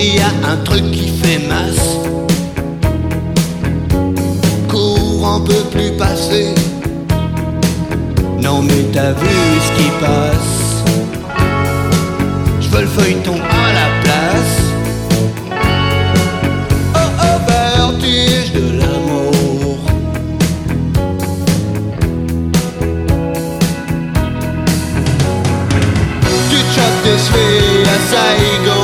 Il y a un truc qui fait masse. Courant peut plus passer. Non mais t'as vu ce qui passe. Je veux le feuilleton à la place. Oh oh, vertige de l'amour. Tu te chopes des cheveux à Saigon.